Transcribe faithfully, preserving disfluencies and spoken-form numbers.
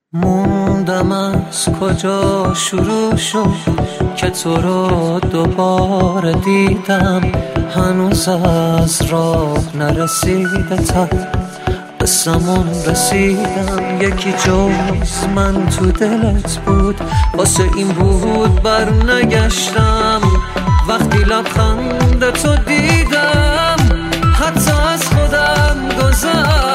موندم از کجا شروع شد که تو رو دوباره دیدم، هنوز از راه نرسیده تا قسمون رسیدم. یکی جز من تو دلت بود، واسه این بود بر نگشتم. وقتی لبخند تو دیدم حتی از خودم گذشتم.